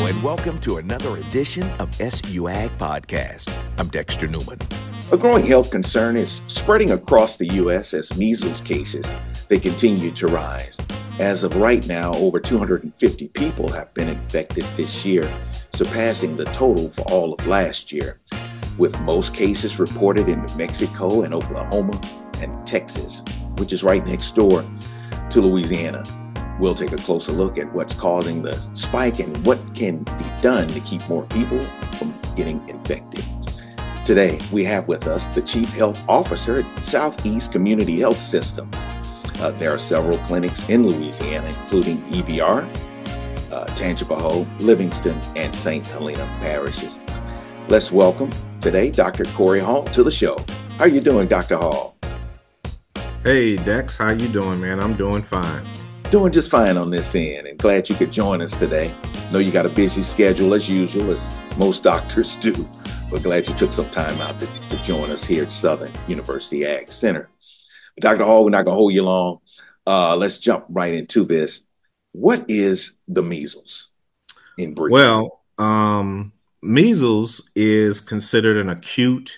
and welcome to another edition of SUAG Podcast. I'm Dexter Newman. A growing health concern is spreading across the U.S. as measles cases, they continue to rise. As of right now, over 250 people have been infected this year, surpassing the total for all of last year, with most cases reported in New Mexico and Oklahoma and Texas, which is right next door to Louisiana. We'll take a closer look at what's causing the spike and what can be done to keep more people from getting infected. Today, we have with us the Chief Health Officer at Southeast Community Health Systems. There are several clinics in Louisiana, including EBR, Tangipahoa, Livingston, and St. Helena parishes. Let's welcome today Dr. Corey Hall to the show. How are you doing, Dr. Hall? Hey, Dex. How you doing, man? I'm doing fine. Doing just fine on this end, and glad you could join us today. Know you got a busy schedule as usual, as most doctors do. We're glad you took some time out to join us here at Southern University Ag Center. Dr. Hall, we're not going to hold you long. Let's jump right into this. What is the measles in brief? Well, measles is considered an acute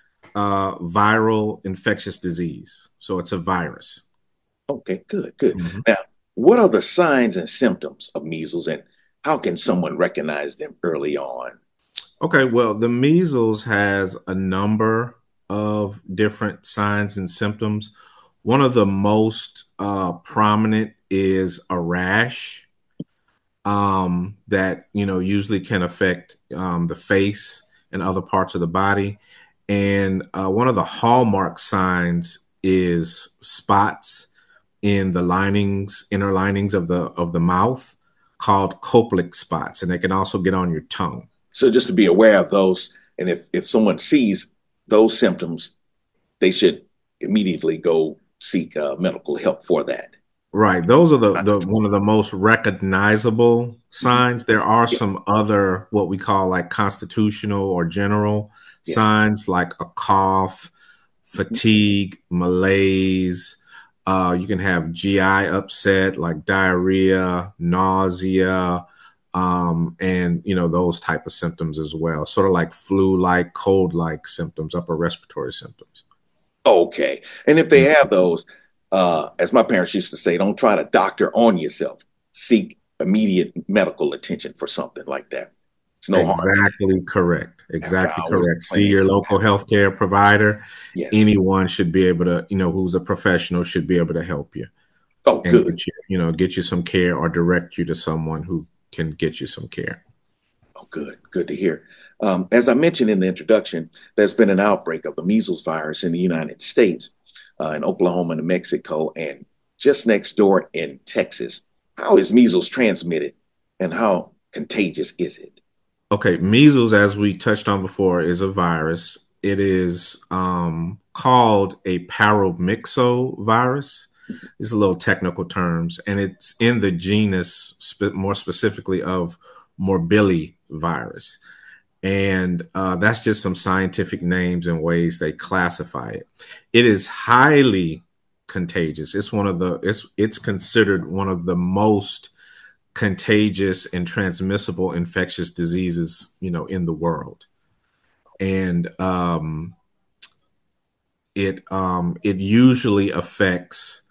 viral infectious disease. So it's a virus. Okay, good. Mm-hmm. Now, what are the signs and symptoms of measles, and how can someone recognize them early on? Okay, well, the measles has a number of different signs and symptoms. One of the most prominent is a rash that, usually can affect the face and other parts of the body. And one of the hallmark signs is spots in the inner linings of the mouth, called Koplik spots, and they can also get on your tongue. So just to be aware of those, and if someone sees those symptoms, they should immediately go seek medical help for that. Right. Those are the one of the most recognizable signs. There are some other, what we call like constitutional or general signs, like a cough, fatigue, malaise. You can have GI upset, like diarrhea, nausea, and those type of symptoms as well. Sort of like flu-like, cold-like symptoms, upper respiratory symptoms. Okay. And if they have those, as my parents used to say, don't try to doctor on yourself. Seek immediate medical attention for something like that. It's no harm. Exactly correct. Exactly correct. See your local healthcare provider. Yes. Anyone should be able to, who's a professional should be able to help you. Oh, and good. Get you some care or direct you to someone who can get you some care. Oh, good. Good to hear. As I mentioned in the introduction, there's been an outbreak of the measles virus in the United States, in Oklahoma, New Mexico, and just next door in Texas. How is measles transmitted, and how contagious is it? Okay, measles, as we touched on before, is a virus. It is called a paramyxovirus. These are little technical terms, and it's in the genus, more specifically, of morbillivirus. And that's just some scientific names and ways they classify it. It is highly contagious. It's considered one of the most contagious and transmissible infectious diseases, in the world. And it usually affects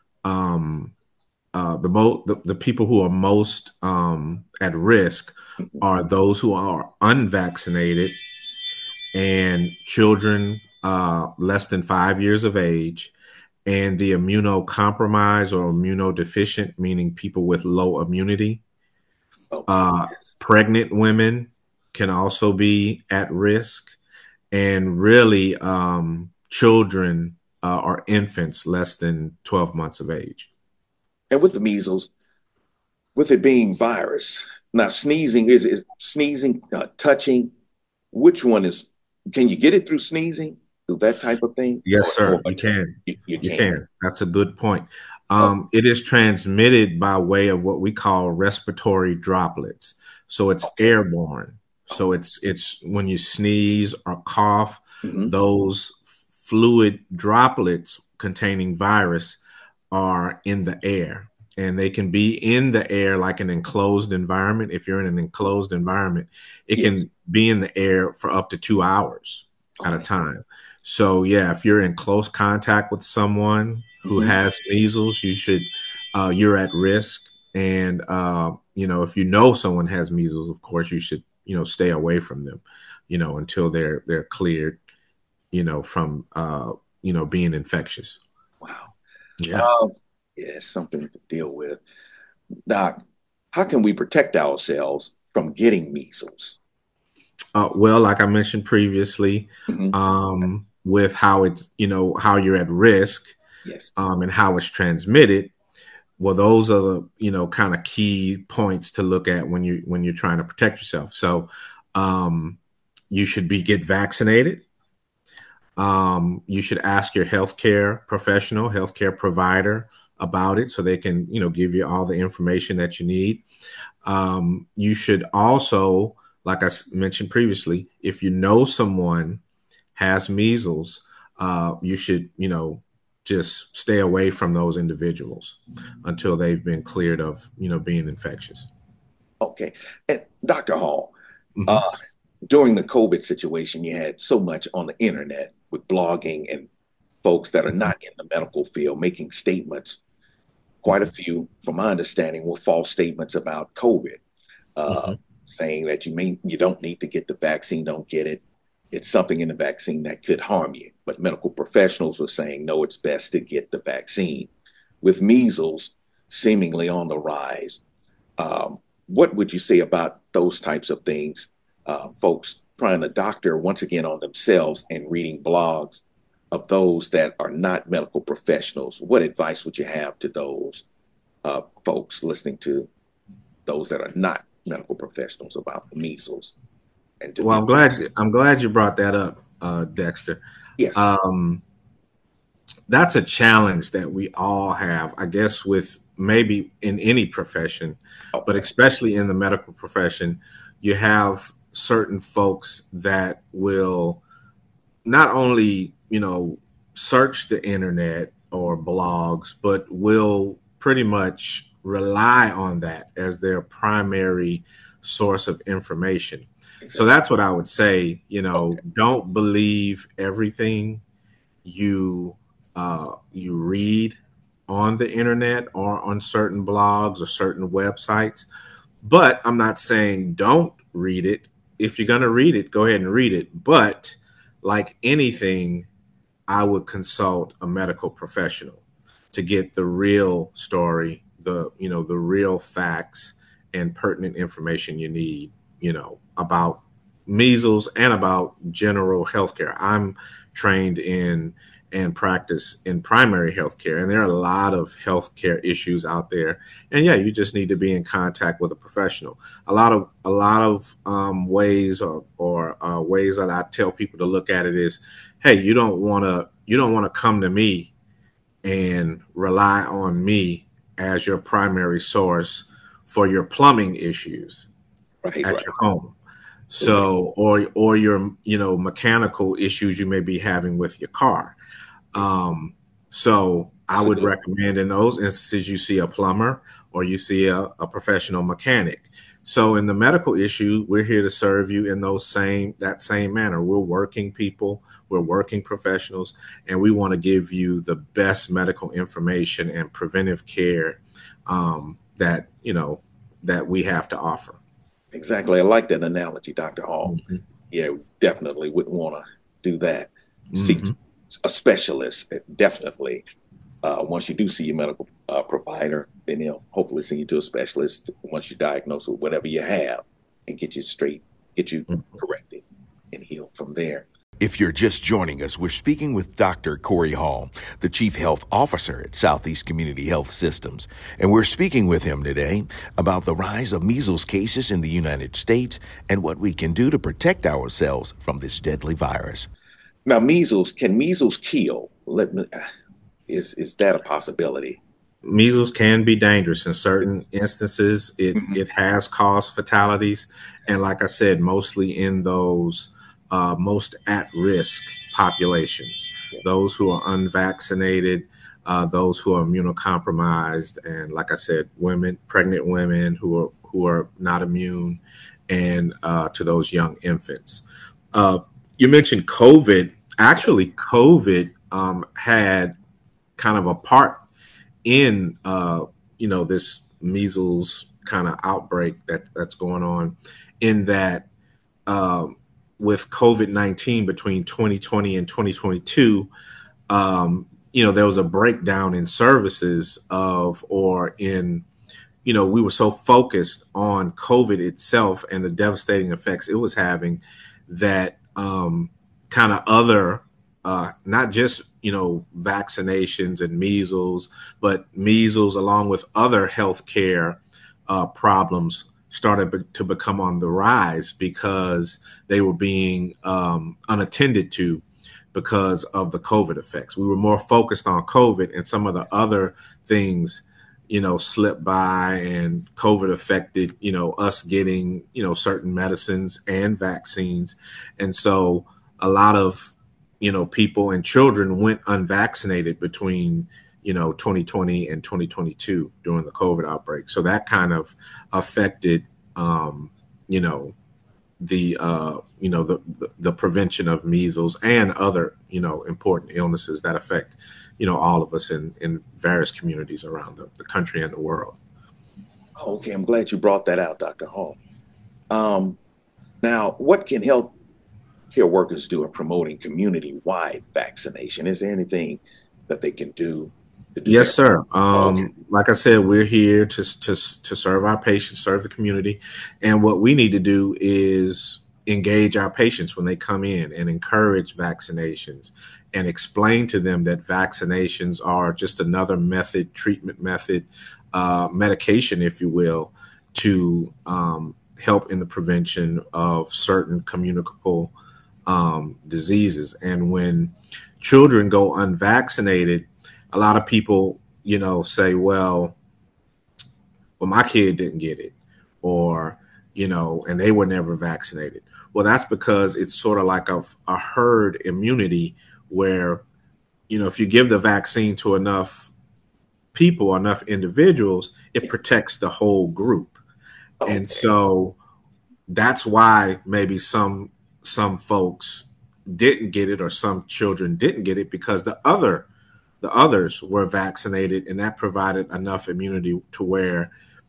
the people who are most at risk are those who are unvaccinated and children less than 5 years of age, and the immunocompromised or immunodeficient, meaning people with low immunity. Pregnant women can also be at risk, and really children or infants less than 12 months of age. And with the measles, with it being virus, now sneezing, is sneezing, touching, which one can you get it through sneezing, through that type of thing? Yes, sir. You can. You can. That's a good point. It is transmitted by way of what we call respiratory droplets. So it's airborne. So it's when you sneeze or cough, those fluid droplets containing virus are in the air. and they can be in the air like an enclosed environment. If you're in an enclosed environment, it Yes. can be in the air for up to 2 hours at a time. So yeah, if you're in close contact with someone who has measles, you're at risk. And if you know someone has measles, of course you should stay away from them, until they're cleared, from being infectious. Wow. Yeah. Yeah, it's something to deal with. Doc, how can we protect ourselves from getting measles? Well, like I mentioned previously, Mhm. with how it's, how you're at risk, Yes. and how it's transmitted. Well, those are the, kind of key points to look at when you're trying to protect yourself. So, you should get vaccinated. You should ask your healthcare professional, healthcare provider about it so they can, give you all the information that you need. You should also, like mentioned previously, if you know someone has measles, you should, just stay away from those individuals until they've been cleared of, being infectious. Okay. And Dr. Hall, Hmm. uh, during the COVID situation, you had so much on the internet with blogging and folks that are not in the medical field making statements. Quite a few, from my understanding, were false statements about COVID, uh, Hmm. saying that you don't need to get the vaccine, don't get it. It's something in the vaccine that could harm you. But medical professionals were saying, no, it's best to get the vaccine. With measles seemingly on the rise, what would you say about those types of things? Folks trying to doctor once again on themselves and reading blogs of those that are not medical professionals. What advice would you have to those folks listening to those that are not medical professionals about the measles and to Well, be? I'm glad you brought that up, Dexter. Yes. Um, that's a challenge that we all have, I guess, with maybe in any profession, but Okay. especially in the medical profession. You have certain folks that will not only, search the internet or blogs, but will pretty much rely on that as their primary source of information. So Exactly. that's what I would say. Okay. Don't believe everything you read on the internet or on certain blogs or certain websites. But I'm not saying don't read it. If you're going to read it, go ahead and read it. But like anything, I would consult a medical professional to get the real story, the real facts and pertinent information you need, about measles and about general healthcare. I'm trained in and practice in primary healthcare, and there are a lot of healthcare issues out there. And yeah, you just need to be in contact with a professional. A lot of ways or ways that I tell people to look at it is, hey, you don't want to come to me and rely on me as your primary source for your plumbing issues Right. at Right. your home. Correct. So, or your mechanical issues you may be having with your car. Yes. So I That's a would good. recommend in those instances you see a plumber or you see a professional mechanic. So in the medical issue, we're here to serve you in that same manner. We're working people, we're working professionals, and we want to give you the best medical information and preventive care, that we have to offer. Exactly. I like that analogy, Dr. Hall. Hmm. Yeah, we definitely wouldn't want to do that. Seek Hmm. a specialist, definitely. Once you do see your medical provider, then he'll hopefully send you to a specialist once you're diagnosed with whatever you have and get you straight, get you corrected and healed from there. If you're just joining us, we're speaking with Dr. Corey Hall, the Chief Health Officer at Southeast Community Health Systems. And we're speaking with him today about the rise of measles cases in the United States and what we can do to protect ourselves from this deadly virus. Now, can measles kill? Is that a possibility? Measles can be dangerous in certain instances. It Mhm. it has caused fatalities, and like I said, mostly in those most at risk populations, Yeah. those who are unvaccinated, those who are immunocompromised, and like I said, women, pregnant women who are not immune, and to those young infants. You mentioned COVID. Actually, COVID had kind of a part in this measles kind of outbreak that's going on, in that with COVID-19 between 2020 and 2022, there was a breakdown in services we were so focused on COVID itself and the devastating effects it was having that kind of other, not just, vaccinations and measles, but measles along with other healthcare problems started to become on the rise because they were being unattended to because of the COVID effects. We were more focused on COVID, and some of the other things, slipped by, and COVID affected, us getting, certain medicines and vaccines. And so a lot of, people and children went unvaccinated between 2020 and 2022 during the COVID outbreak. So that kind of affected, the prevention of measles and other, important illnesses that affect, all of us in various communities around the country and the world. Okay, I'm glad you brought that out, Dr. Hall. Now, what can healthcare workers do in promoting community-wide vaccination? Is there anything that they can do? Yes, sir. Like I said, we're here to serve our patients, serve the community. And what we need to do is engage our patients when they come in and encourage vaccinations and explain to them that vaccinations are just another treatment method, medication, if you will, to help in the prevention of certain communicable diseases. And when children go unvaccinated, a lot of people, say, well, my kid didn't get it, or, and they were never vaccinated. Well, that's because it's sort of like a herd immunity where, if you give the vaccine to enough people, enough individuals, it protects the whole group. Okay. And so that's why maybe some folks didn't get it, or some children didn't get it, because the others were vaccinated, and that provided enough immunity to where,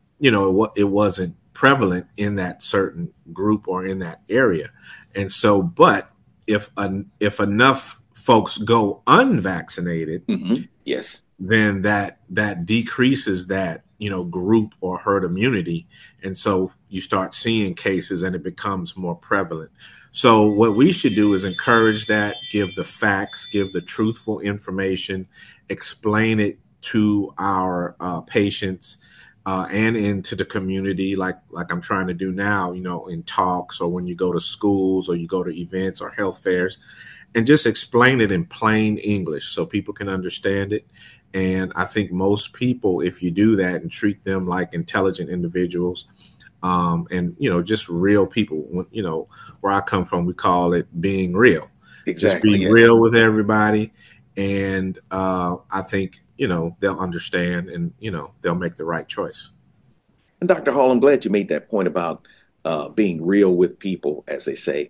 it wasn't prevalent in that certain group or in that area. And so, but if enough folks go unvaccinated, mm-hmm. Yes, then that decreases that, group or herd immunity. And so you start seeing cases and it becomes more prevalent. So what we should do is encourage that, give the facts, give the truthful information, explain it to our patients and into the community, like I'm trying to do now, in talks, or when you go to schools or you go to events or health fairs, and just explain it in plain English so people can understand it. And I think most people, if you do that and treat them like intelligent individuals, and, just real people, where I come from, we call it being real. Exactly. Just being real with everybody. And I think, they'll understand, and, they'll make the right choice. And Dr. Hall, I'm glad you made that point about being real with people, as they say.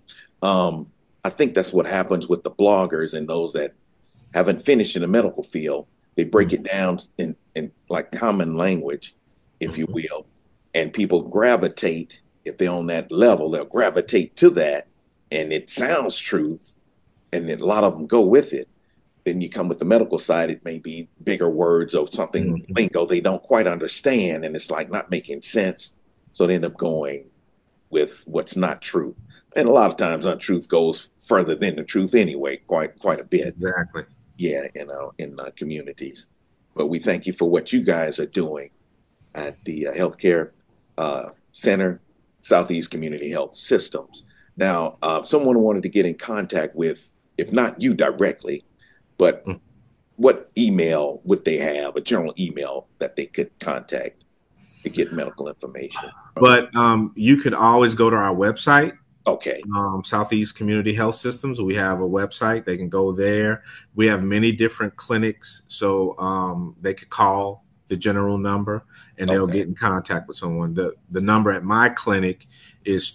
I think that's what happens with the bloggers and those that haven't finished in the medical field. They break it down in like common language, if you will. And people gravitate, if they're on that level, they'll gravitate to that. And it sounds truth. And then a lot of them go with it. Then you come with the medical side, it may be bigger words or something, lingo they don't quite understand. And it's like not making sense. So they end up going with what's not true. And a lot of times untruth goes further than the truth anyway, quite a bit. Exactly. Yeah, in communities. But we thank you for what you guys are doing at the Healthcare Center, Southeast Community Health Systems. Now, someone wanted to get in contact with, if not you directly, but what email would they have, a general email that they could contact to get medical information? But you could always go to our website, Okay. Southeast Community Health Systems. We have a website. They can go there. We have many different clinics, so they could call the general number and they'll get in contact with someone. The number at my clinic is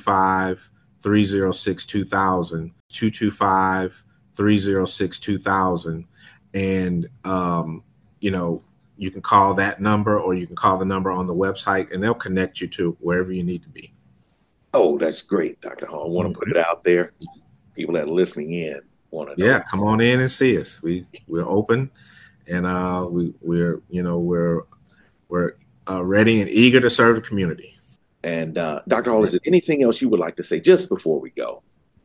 225-306-2000, 225-306-2000. And, you can call that number or you can call the number on the website and they'll connect you to wherever you need to be. Oh, that's great, Dr. Hall. I want to put it out there. People that are listening in want to know. Yeah, come on in and see us. We're open, and we're ready and eager to serve the community. And Dr. Hall, is there anything else you would like to say just before we go?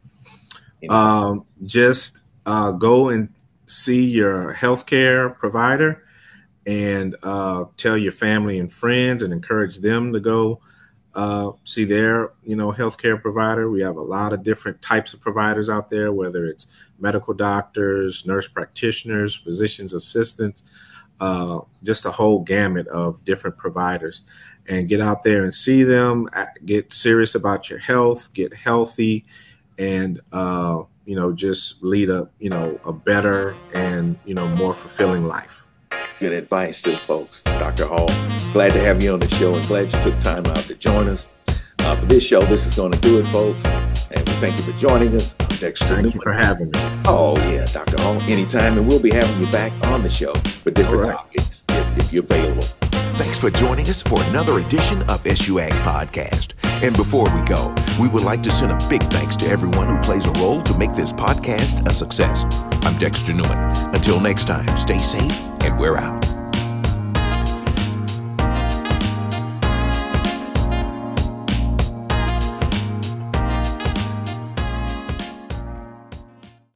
Just go and see your healthcare provider and tell your family and friends and encourage them to go see their, healthcare provider. We have a lot of different types of providers out there, whether it's medical doctors, nurse practitioners, physician's assistants, just a whole gamut of different providers. And get out there and see them, get serious about your health, get healthy, and, just lead a better and, more fulfilling life. Good advice to the folks, Dr. Hall. Glad to have you on the show and glad you took time out to join us. For this show, this is going to do it, folks. And we thank you for joining us. I'm Dexter Newman. Thank you for having me. Oh, yeah, Dr. Hall, anytime. And we'll be having you back on the show for different topics if you're available. Thanks for joining us for another edition of SUAG Podcast. And before we go, we would like to send a big thanks to everyone who plays a role to make this podcast a success. I'm Dexter Newman. Until next time, stay safe and we're out.